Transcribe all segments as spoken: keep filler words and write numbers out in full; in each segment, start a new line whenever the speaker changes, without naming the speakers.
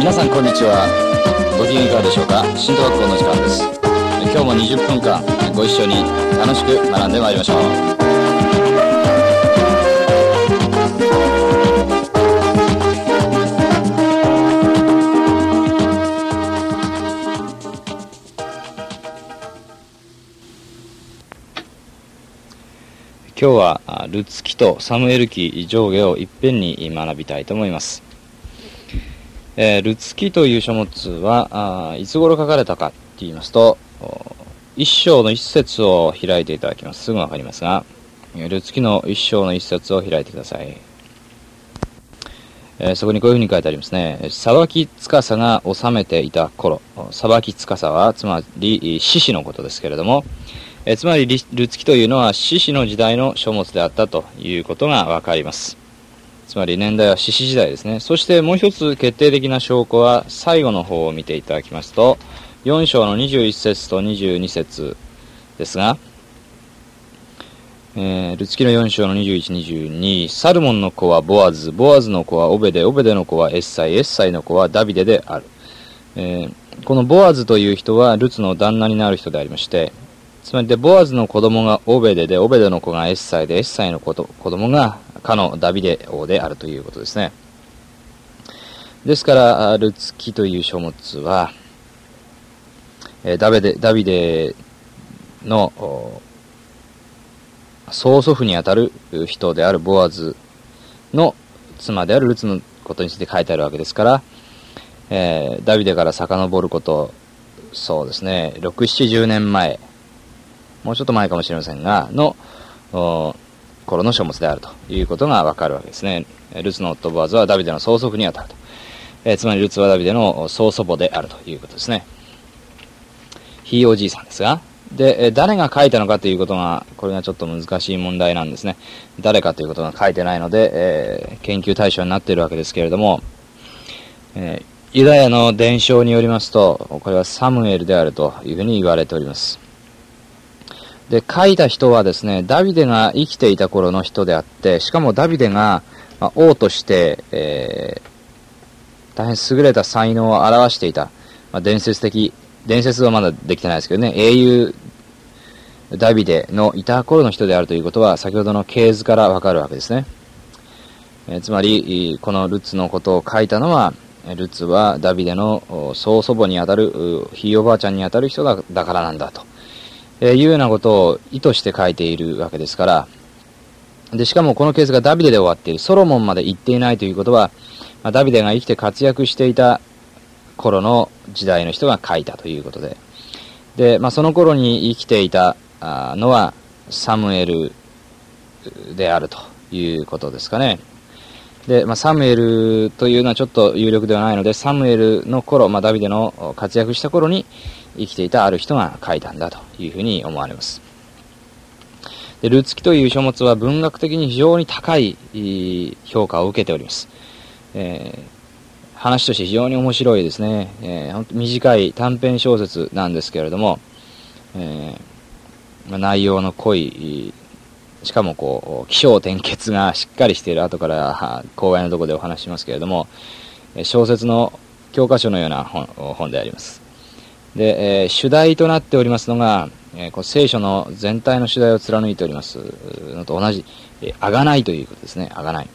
皆さんこんにちは。ご機嫌いかがでしょうか。新東学校の時間です。今日もにじゅっぷんかんご一緒に楽しく学んでまいりましょう。今日はルツ記とサムエル記上下をいっぺんに学びたいと思います。えー、ルツ記という書物はあいつ頃書かれたかと言いますと、一章の一節を開いていただきます。すぐわかりますが、ルツ記の一章の一節を開いてください。えー、そこにこういうふうに書いてありますね。裁き司が治めていた頃、裁き司はつまり獅子のことですけれども、えつまりルツ記というのは獅子の時代の書物であったということがわかります。つまり年代は獅子時代ですね。そしてもう一つ決定的な証拠は最後の方を見ていただきますと、よん章のにじゅういち節とにじゅうに節ですが、えー、ルツ記のよん章のにじゅういち、にじゅうに、サルモンの子はボアズ、ボアズの子はオベデ、オベデの子はエッサイ、エッサイの子はダビデである。えー、このボアズという人はルツの旦那になる人でありまして、つまりでボアズの子供がオベデで、オベデの子がエッサイで、エッサイの子と子供がかのダビデ王であるということですね。ですからルツ記という書物はダビデ、ダビデの曽祖父にあたる人であるボアズの妻であるルツのことについて書いてあるわけですから、えー、ダビデから遡ること、そうですね、ろく、ななじゅうねんまえ、もうちょっと前かもしれませんが、の頃の書物であるということがわかるわけですね。ルツの夫ボアズはダビデの曽祖父にあたると。えー、つまりルツはダビデの曽祖母であるということですね。ひいおじいさんですが、で、誰が書いたのかということが、これがちょっと難しい問題なんですね。誰かということが書いてないので、えー、研究対象になっているわけですけれども、えー、ユダヤの伝承によりますと、これはサムエルであるというふうに言われております。で、書いた人はですね、ダビデが生きていた頃の人であって、しかもダビデが、まあ、王として、えー、大変優れた才能を表していた、まあ、伝説的、伝説はまだできてないですけどね、英雄ダビデのいた頃の人であるということは、先ほどの系図からわかるわけですね。えー、つまり、このルツのことを書いたのは、ルツはダビデの曽祖母にあたる、ひいおばあちゃんにあたる人だ、だからなんだと。えー、いうようなことを意図して書いているわけですから、で、しかもこのケースがダビデで終わっている、ソロモンまで行っていないということは、まあ、ダビデが生きて活躍していた頃の時代の人が書いたということで、で、まあ、その頃に生きていたのはサムエルであるということですかね。で、まあ、サムエルというのはちょっと有力ではないので、サムエルの頃、まあ、ダビデの活躍した頃に生きていたある人が書いたんだというふうに思われます。で、ルツ記という書物は文学的に非常に高い評価を受けております。えー、話として非常に面白いですね。えー、本当短い短編小説なんですけれども、えーまあ、内容の濃い、しかもこう起承転結がしっかりしている、後から講演のところでお話ししますけれども、小説の教科書のような 本, 本であります。で、えー、主題となっておりますのが、えー、こう聖書の全体の主題を貫いておりますのと同じ、えー、あがないということですね。あがない。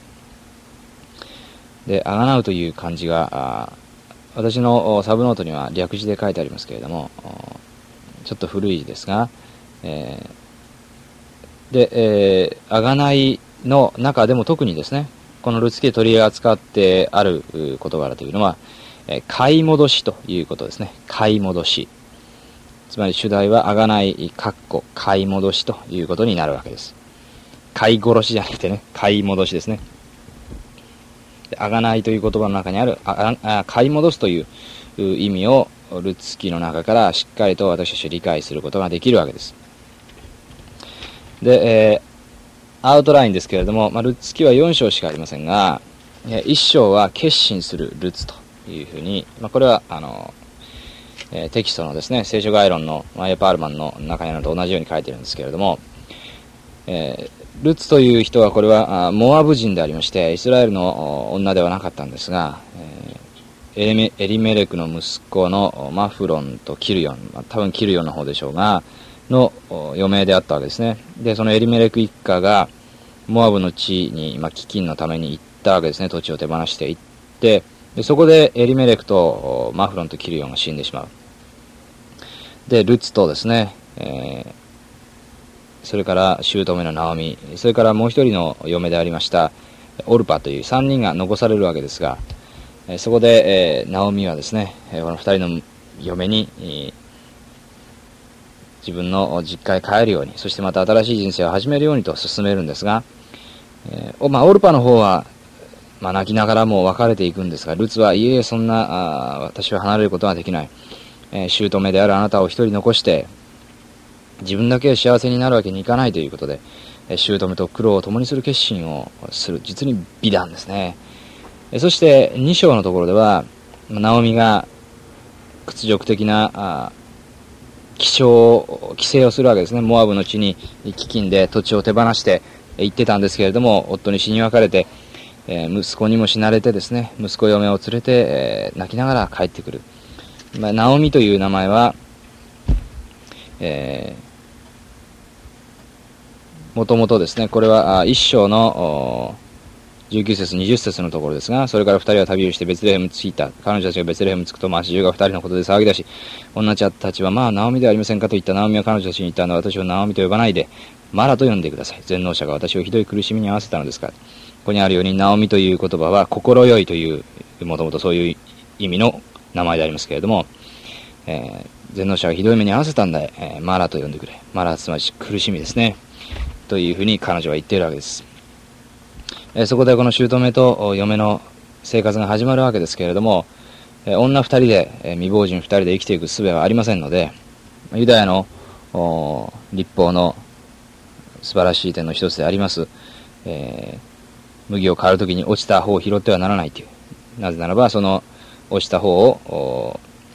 で、あがなうという漢字が、私のサブノートには略字で書いてありますけれども、ちょっと古い字ですが、えー、で、えー、あがないの中でも特にですね、このルツ記で取り扱ってある事柄というのは、買い戻しということですね。買い戻し。つまり主題はあがない、かっこ、買い戻しということになるわけです。買い殺しじゃなくてね、買い戻しですね。あがないという言葉の中にある、ああ買い戻すという意味をルツ記の中からしっかりと私たちは理解することができるわけです。で、えー、アウトラインですけれども、まあ、ルツ記はよん章しかありませんが、いち章は決心するルツというふうに、まあ、これはあの、えー、テキストのですね、聖書概論のマイヤ・パールマンの中にあるのと同じように書いているんですけれども、えールツという人はこれはモアブ人でありまして、イスラエルの女ではなかったんですが、えエリエリメレクの息子のマフロンとキルヨン、まあ、多分キルヨンの方でしょうが、の余命であったわけですね。で、そのエリメレク一家が、モアブの地に、まあ、飢饉のために行ったわけですね。土地を手放して行って、でそこでエリメレクとマフロンとキルヨンが死んでしまう。で、ルツとですね、えー、それから姑のナオミ、それからもう一人の嫁でありましたオルパという三人が残されるわけですが、えー、そこで、えー、ナオミはですね、この二人の嫁に、えー、自分の実家へ帰るように、そしてまた新しい人生を始めるようにと進めるんですが、えーまあ、オルパの方は、まあ、泣きながらも別れていくんですが、ルツはいえいえそんなあ私は離れることはできない、えー、姑であるあなたを一人残して自分だけ幸せになるわけにいかないということで、えー、姑と苦労を共にする決心をする、実に美談ですね。えー、そしてに章のところではナオミが屈辱的なあ帰省帰省をするわけですね。モアブの地に飢饉で土地を手放して行ってたんですけれども、夫に死に別れて、えー、息子にも死なれてですね、息子嫁を連れて、えー、泣きながら帰ってくる。まあ、ナオミという名前は、えー、もともとですね、これは一章のじゅうきゅう節にじゅっ節のところですが、それから二人は旅をしてベツレヘムに着いた。彼女たちがベツレヘムに着くと、町中が二人のことで騒ぎ出し、女たちは、まあ、ナオミではありませんかと言った。ナオミは彼女たちに言ったのは、私をナオミと呼ばないで、マラと呼んでください。全能者が私をひどい苦しみに合わせたのですから。ここにあるように、ナオミという言葉は、心よいという、もともとそういう意味の名前でありますけれども、えー、全能者がひどい目に合わせたんだ、えー、マラと呼んでくれ。マラ、つまり苦しみですね。というふうに彼女は言っているわけです。えー、そこでこの姑と嫁の生活が始まるわけですけれども、えー、女二人で、えー、未亡人二人で生きていく術はありませんので、ユダヤの律法の素晴らしい点の一つであります、えー、麦を刈るときに落ちた方を拾ってはならないという。なぜならばその落ちた方を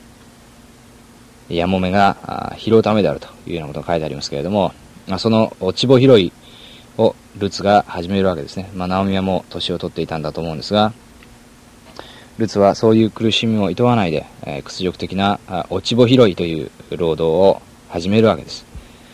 やもめが拾うためであるというようなことが書いてありますけれども、まあ、その落ち穂拾いをルツが始めるわけですね。まあ、ナオミはもう年を取っていたんだと思うんですが、ルツはそういう苦しみを厭わないで、えー、屈辱的な落ち穂拾いという労働を始めるわけです。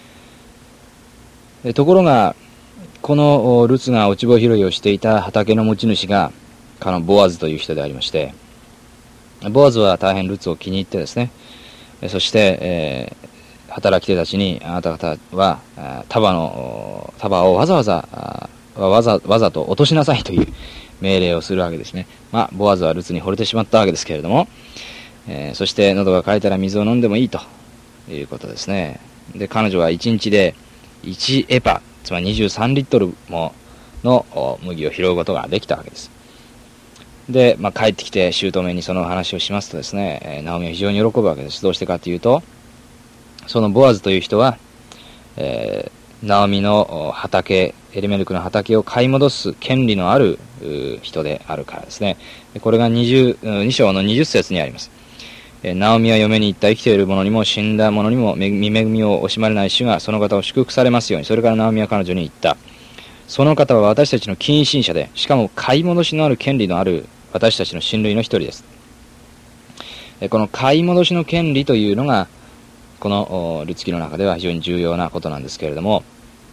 でところが、このルツが落ち穂拾いをしていた畑の持ち主が、かのボアズという人でありまして、ボアズは大変ルツを気に入ってですね、そして、えー、働き手たちに、あなた方は束の束をわざわざわざわざと落としなさいという命令をするわけですね。まあ、ボアズはルツに惚れてしまったわけですけれども、えー、そして喉が渇いたら水を飲んでもいいということですね。で、彼女はいちにちでいちエパ、つまりにじゅうさんリットルもの麦を拾うことができたわけです。で、まあ、帰ってきて姑にその話をしますとですね、えー、ナオミは非常に喜ぶわけです。どうしてかというと、そのボアズという人は、えー、ナオミの畑、エリメルクの畑を買い戻す権利のある人であるからですね。これがにじゅうに章のにじゅっ節にあります。えー、ナオミは嫁に言った。生きている者にも死んだ者にも見恵みを惜しまれない主がその方を祝福されますように。それからナオミは彼女に言った。その方は私たちの近親者で、しかも買い戻しのある権利のある私たちの親類の一人です。この買い戻しの権利というのが、このルツ記の中では非常に重要なことなんですけれども、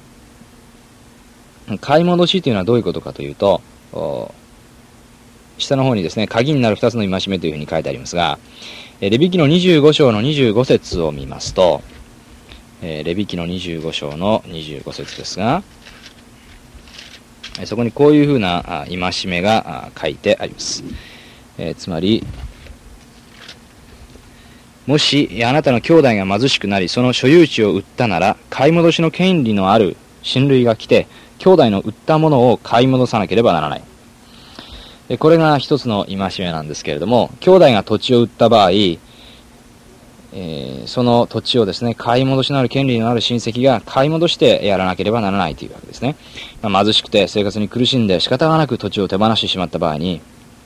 買い戻しというのはどういうことかというと、下の方にですね、鍵になる二つの戒めというふうに書いてありますが、レビ記のにじゅうご章のにじゅうご節を見ますと、レビ記のにじゅうご章のにじゅうご節ですが、そこにこういうふうな戒めが書いてあります。えー、つまり、もしあなたの兄弟が貧しくなり、その所有地を売ったなら、買い戻しの権利のある親類が来て、兄弟の売ったものを買い戻さなければならない。でこれが一つの戒めなんですけれども、兄弟が土地を売った場合、えー、その土地をですね、買い戻しのある権利のある親戚が買い戻してやらなければならないというわけですね。まあ、貧しくて生活に苦しんで仕方がなく土地を手放してしまった場合に、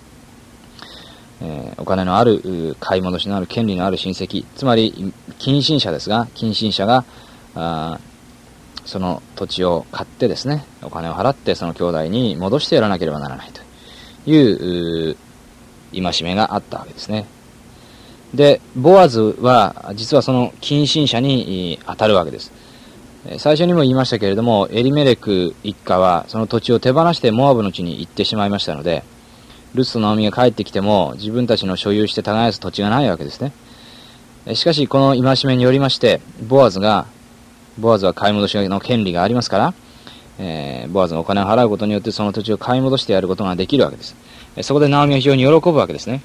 えー、お金のある買い戻しのある権利のある親戚、つまり近親者ですが、近親者があその土地を買ってですね、お金を払ってその兄弟に戻してやらなければならないという戒めがあったわけですね。で、ボアズは実はその近親者に当たるわけです。最初にも言いましたけれども、エリメレク一家はその土地を手放してモアブの地に行ってしまいましたので、ルツとナオミが帰ってきても自分たちの所有して耕す土地がないわけですね。しかしこの戒めによりまして、ボアズが、ボアズは買い戻しの権利がありますから、えー、ボアズがお金を払うことによってその土地を買い戻してやることができるわけです。そこでナオミは非常に喜ぶわけですね。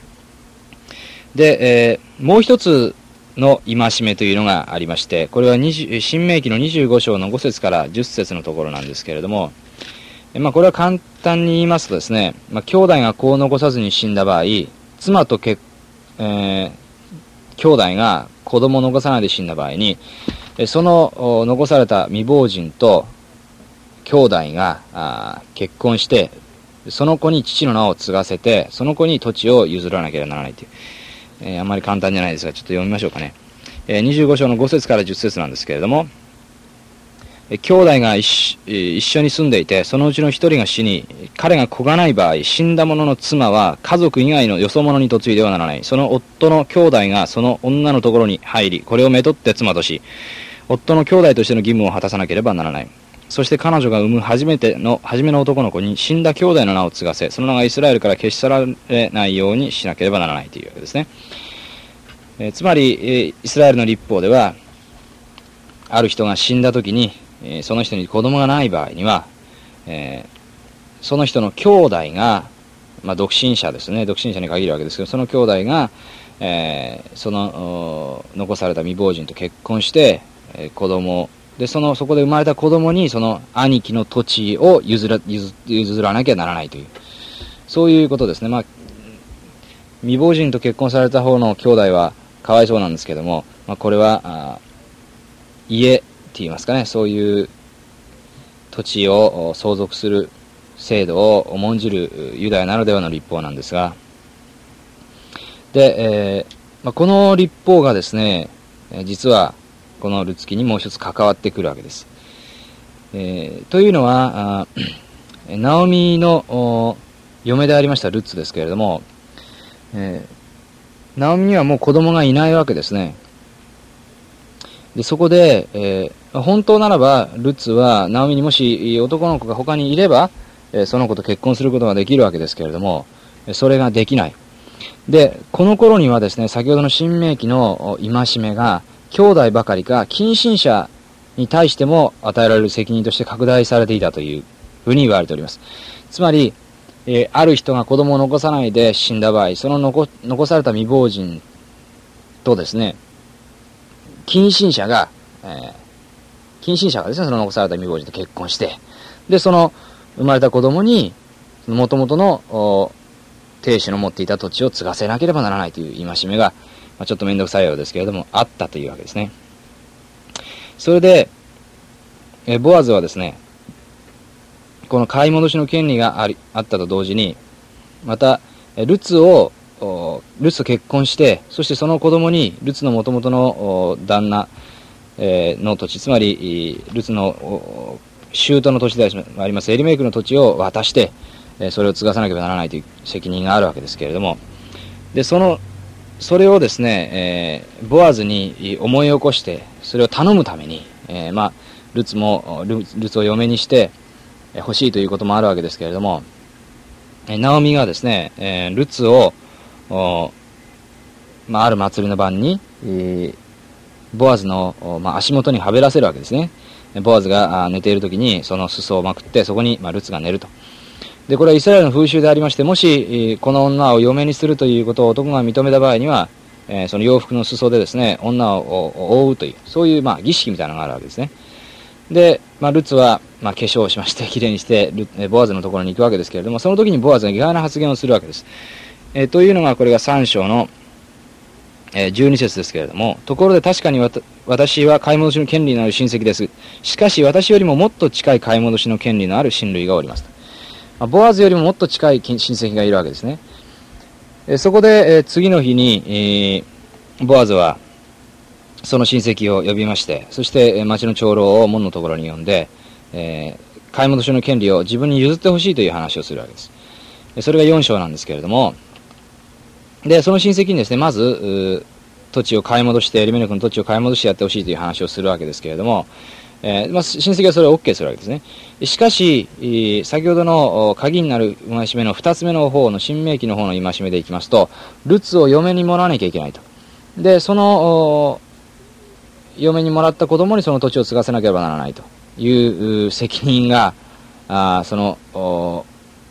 で、えー、もう一つの戒めというのがありまして、これは新明記のにじゅうご章のご節からじゅっ節のところなんですけれども、まあ、これは簡単に言いますとですね、まあ、兄弟が子を残さずに死んだ場合、妻と結、えー、兄弟が子供を残さないで死んだ場合に、その残された未亡人と兄弟が結婚して、その子に父の名を継がせて、その子に土地を譲らなければならないという、えー、あんまり簡単じゃないですが、ちょっと読みましょうかね。えー、にじゅうご章のご節からじゅっ節なんですけれども、えー、兄弟が 一, 一緒に住んでいて、そのうちの一人が死に、彼が子がない場合、死んだ者の妻は家族以外のよそ者に嫁いではならない。その夫の兄弟がその女のところに入り、これをめとって妻とし、夫の兄弟としての義務を果たさなければならない。そして彼女が産む初めての初めの男の子に死んだ兄弟の名を継がせ、その名がイスラエルから消し去られないようにしなければならないというわけですね。えー、つまり、えー、イスラエルの律法では、ある人が死んだ時に、えー、その人に子供がない場合には、えー、その人の兄弟が、まあ、独身者ですね、独身者に限るわけですけど、その兄弟が、えー、その残された未亡人と結婚して、えー、子供で、その、そこで生まれた子供に、その兄貴の土地を譲ら、譲、譲らなきゃならないという、そういうことですね。まあ、未亡人と結婚された方の兄弟はかわいそうなんですけども、まあ、これは、あ家って言いますかね、そういう土地を相続する制度を重んじるユダヤならではの律法なんですが、で、えーまあ、この律法がですね、実は、このルツ記にもう一つ関わってくるわけです。えー、というのは、ナオミの嫁でありましたルツですけれども、えー、ナオミにはもう子供がいないわけですね。で、そこで、えー、本当ならばルツはナオミにもし男の子が他にいれば、えー、その子と結婚することができるわけですけれども、それができない。で、この頃にはですね、先ほどの新明記の戒めが兄弟ばかりか近親者に対しても与えられる責任として拡大されていたというふうに言われております。つまり、えー、ある人が子供を残さないで死んだ場合、その 残, 残された未亡人とですね、近親者が、えー、近親者がですね、その残された未亡人と結婚して、で、その生まれた子供に元々の亭主の持っていた土地を継がせなければならないという戒めが、まあ、ちょっとめんどくさいようですけれども、あったというわけですね。それで、えボアズはですね、この買い戻しの権利があり、あったと同時に、また、ルツを、ルツと結婚して、そしてその子供に、ルツの元々の旦那、えー、の土地、つまり、ルツの舅の土地であります、エリメイクの土地を渡して、それを継がさなければならないという責任があるわけですけれども、で、その、それをですね、えー、ボアズに思い起こして、それを頼むために、えー、まあ、ルツも、ル、ルツを嫁にして欲しいということもあるわけですけれども、えー、ナオミがですね、えー、ルツを、まあ、ある祭りの晩に、えー、ボアズの、まあ、足元にはべらせるわけですね。ボアズが寝ている時に、その裾をまくって、そこに、まあ、ルツが寝ると。で、これはイスラエルの風習でありまして、もし、この女を嫁にするということを男が認めた場合には、えー、その洋服の裾でですね、女を覆うという、そういう、まあ、儀式みたいなのがあるわけですね。で、まあ、ルツは、まあ、化粧をしまして、きれいにして、ルボアズのところに行くわけですけれども、その時にボアズが意外な発言をするわけです。えー、というのが、これがさん章の、えー、じゅうに節ですけれども、ところで確かにわた私は買い戻しの権利のある親戚です。しかし、私よりももっと近い買い戻しの権利のある親類がおります。ボアズよりももっと近い親戚がいるわけですね。えそこで、え次の日に、えー、ボアズはその親戚を呼びまして、そして町の長老を門のところに呼んで、えー、買い戻しの権利を自分に譲ってほしいという話をするわけです。それがよん章なんですけれども、 で、その親戚にですね、まず、土地を買い戻して、エリメレクの土地を買い戻してやってほしいという話をするわけですけれども、えーまあ、親戚はそれを OK するわけですね。しかし、先ほどの鍵になる戒めの二つ目の方の新明記の方の戒めでいきますと、ルツを嫁にもらわなきゃいけないと。で、その、嫁にもらった子供にその土地を継がせなければならないという責任が、あその、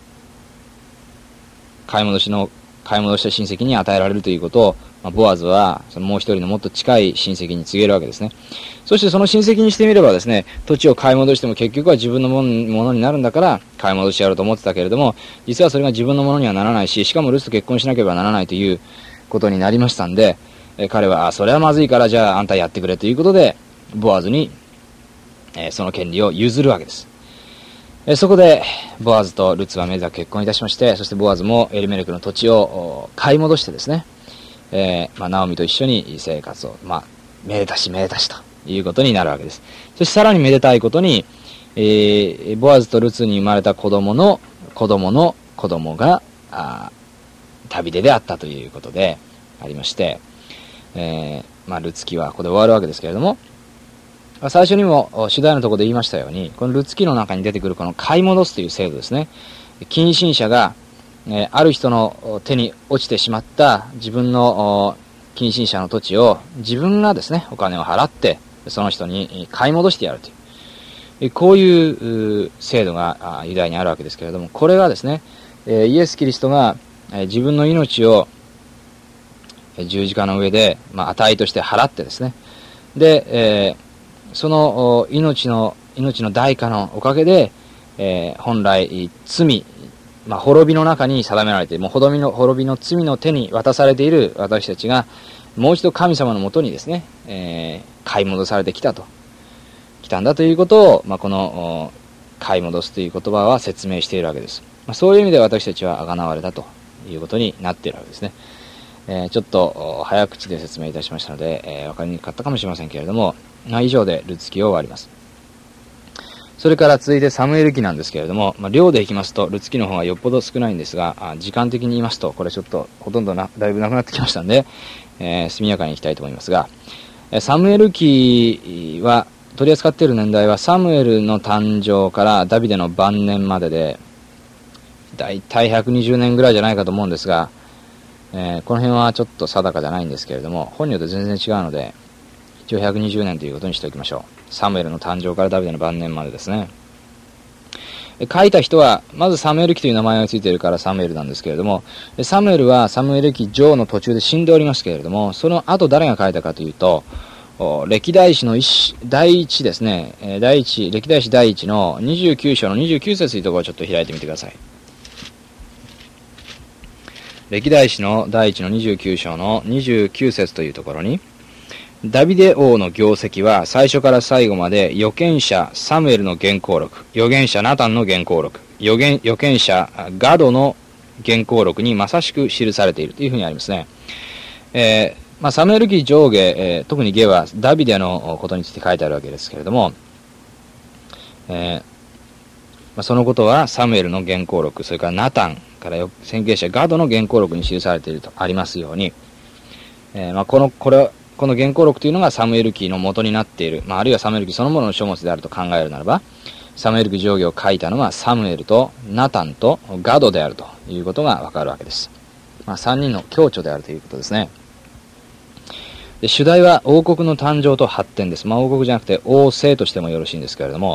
買い戻しの、買い戻した親戚に与えられるということを、まあ、ボアズはそのもう一人のもっと近い親戚に告げるわけですね。そしてその親戚にしてみればですね、土地を買い戻しても結局は自分のものになるんだから買い戻してやろうと思ってたけれども、実はそれが自分のものにはならないし、しかもルツと結婚しなければならないということになりましたんで、え彼は、あ、それはまずいからじゃああんたやってくれということで、ボアズに、えー、その権利を譲るわけです。えー、そこで、ボアズとルツはめでたく結婚いたしまして、そしてボアズもエリメレクの土地を買い戻してですね、えー、まあ、ナオミと一緒に生活を、まあ、めでたしめでたしということになるわけです。そしてさらにめでたいことに、えー、ボアズとルツに生まれた子供の子供の子供が、あ旅出であったということでありまして、えー、まあ、ルツ記はここで終わるわけですけれども、最初にも主題のところで言いましたように、このルツ記の中に出てくるこの買い戻すという制度ですね。近親者が、えー、ある人の手に落ちてしまった自分の近親者の土地を自分がですね、お金を払ってその人に買い戻してやるという、こういう制度がユダヤにあるわけですけれども、これがですね、イエス・キリストが自分の命を十字架の上で、まあ、値として払ってですね、で、えー、その命の命の代価のおかげで、えー、本来罪、まあ、滅びの中に定められている、もう滅びの滅びの罪の手に渡されている私たちがもう一度神様のもとにですね、えー、買い戻されてきたと来たんだということを、まあ、この買い戻すという言葉は説明しているわけです。まあ、そういう意味で私たちは贖われたということになっているわけですね。えー、ちょっと早口で説明いたしましたので、えー、分かりにくかったかもしれませんけれども、まあ、以上でルツ記を終わります。それから続いてサムエル記なんですけれども、まあ、量でいきますとルツ記の方がよっぽど少ないんですが、あ時間的に言いますとこれちょっとほとんどなだいぶなくなってきましたんで、えー、速やかにいきたいと思いますが、サムエル記は取り扱っている年代はサムエルの誕生からダビデの晩年まででだいたいひゃくにじゅうねんぐらいじゃないかと思うんですが、えー、この辺はちょっと定かじゃないんですけれども、本によって全然違うので一応ひゃくにじゅうねんということにしておきましょう。サムエルの誕生からダビデの晩年までですね。書いた人はまずサムエル記という名前がついているからサムエルなんですけれども、サムエルはサムエル記上の途中で死んでおりますけれども、その後誰が書いたかというと、歴代史の第一ですね、第一歴代史第一のにじゅうきゅう章のにじゅうきゅう節というところをちょっと開いてみてください。歴代史の第一のにじゅうきゅう章のにじゅうきゅう節というところに、ダビデ王の業績は最初から最後まで預言者サムエルの原稿録、預言者ナタンの原稿録、預言預言者ガドの原稿録にまさしく記されているというふうにありますね。えーまあ、サムエル記上下、えー、特に下はダビデのことについて書いてあるわけですけれども、えーまあ、そのことはサムエルの原稿録、それからナタンから宣言者ガドの原稿録に記されているとありますように、えーまあ、このこれこの原稿録というのがサムエル記の元になっている、まあ、あるいはサムエル記そのものの書物であると考えるならば、サムエル記上下を書いたのはサムエルとナタンとガドであるということがわかるわけです。まあ、さんにんの共著であるということですね。で主題は王国の誕生と発展です。まあ、王国じゃなくて王政としてもよろしいんですけれども、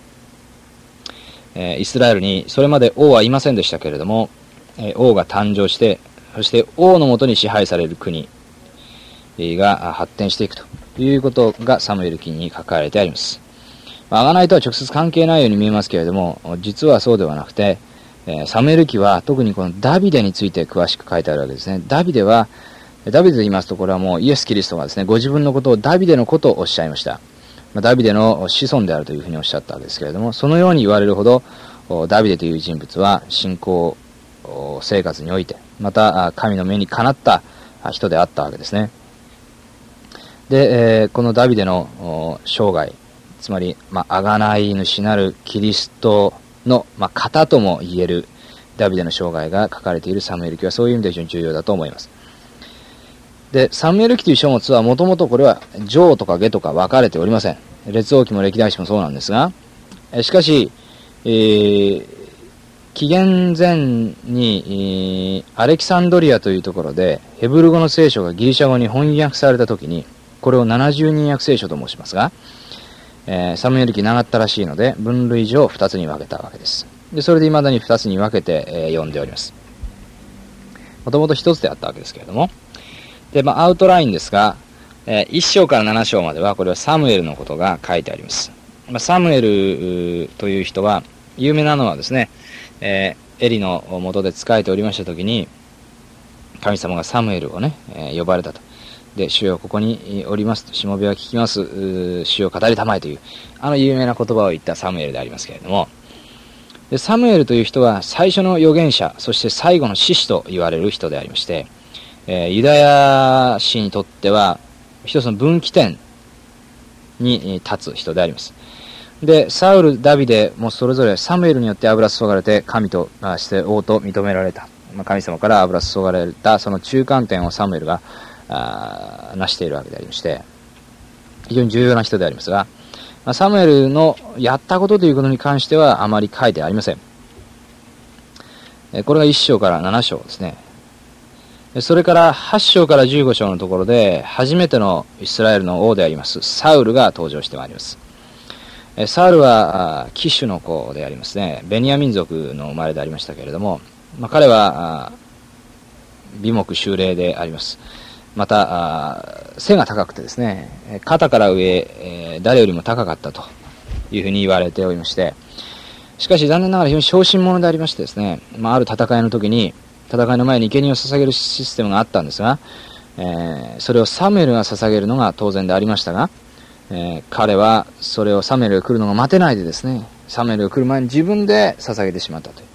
えー、イスラエルにそれまで王はいませんでしたけれども、えー、王が誕生して、そして王のもとに支配される国が発展していくということがサムエル記に書かれてあります。贖いとは直接関係ないように見えますけれども、実はそうではなくて、サムエル記は特にこのダビデについて詳しく書いてあるわけですね。ダビデは、ダビデと言いますと、これはもうイエス・キリストがですね、ご自分のことをダビデのことをおっしゃいました。ダビデの子孫であるというふうにおっしゃったわけですけれども、そのように言われるほど、ダビデという人物は信仰生活において、また神の目にかなった人であったわけですね。で、えー、このダビデの生涯、つまり、まあ、贖い主なるキリストの、まあ、型とも言えるダビデの生涯が書かれているサムエル記はそういう意味で非常に重要だと思います。 で、サムエル記という書物はもともとこれは上とか下とか分かれておりません。列王記も歴代史もそうなんですが、しかし、えー、紀元前に、えー、アレキサンドリアというところでヘブル語の聖書がギリシャ語に翻訳されたときに、これをななじゅうにん訳聖書と申しますが、えー、サムエル記長ったらしいので分類上ふたつに分けたわけです。で、それで未だにふたつに分けて、えー、読んでおります。もともとひとつであったわけですけれども、で、まあ、アウトラインですが、えー、いっ章からなな章まではこれはサムエルのことが書いてあります。まあ、サムエルという人は有名なのはですね、えー、エリの下で仕えておりましたときに神様がサムエルをね、えー、呼ばれたと。で、主よここにおりますと、しもべは聞きます、主よ語りたまえというあの有名な言葉を言ったサムエルでありますけれども、でサムエルという人は最初の預言者、そして最後の士師と言われる人でありまして、えー、ユダヤ史にとっては一つの分岐点に立つ人であります。で、サウル、ダビデもそれぞれサムエルによって油注がれて神として王と認められた、まあ、神様から油注がれたその中間点をサムエルがあ成しているわけでありまして、非常に重要な人でありますが、まあ、サムエルのやったことということに関してはあまり書いてありません。えこれがいっ章からなな章ですね。それからはち章からじゅうご章のところで初めてのイスラエルの王でありますサウルが登場してまいります。サウルはキシュの子でありますね。ベニヤ民族の生まれでありましたけれども、まあ、彼は美目秀麗であります。また背が高くてですね、肩から上誰よりも高かったというふうに言われておりまして、しかし残念ながら非常に小心者でありましてですね、まあ、ある戦いの時に戦いの前に生贄を捧げるシステムがあったんですが、えー、それをサムエルが捧げるのが当然でありましたが、えー、彼はそれをサムエルが来るのが待てないでですね、サムエルが来る前に自分で捧げてしまったという、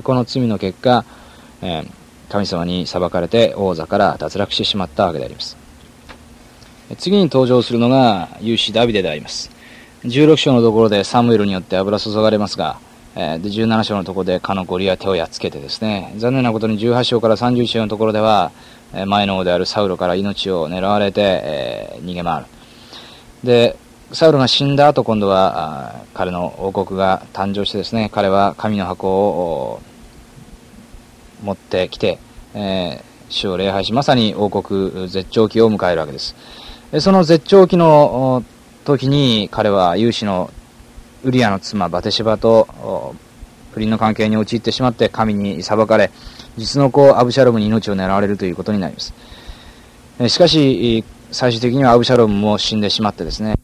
この罪の結果、えー、神様に裁かれて王座から脱落してしまったわけであります。次に登場するのが勇士ダビデであります。じゅうろく章のところでサムエルによって油注がれますが、えー、でじゅうなな章のところでかのゴリアテをやっつけてですね、残念なことにじゅうはち章からさんじゅういち章のところでは、えー、前の王であるサウロから命を狙われて、えー、逃げ回る。で、サウルが死んだ後、今度は彼の王国が誕生してですね、彼は神の箱を持ってきて、えー、主を礼拝し、まさに王国絶頂期を迎えるわけです。でその絶頂期の時に彼は勇士のウリアの妻バテシバと不倫の関係に陥ってしまって神に裁かれ、実の子アブシャロムに命を狙われるということになります。しかし最終的にはアブシャロムも死んでしまってですね、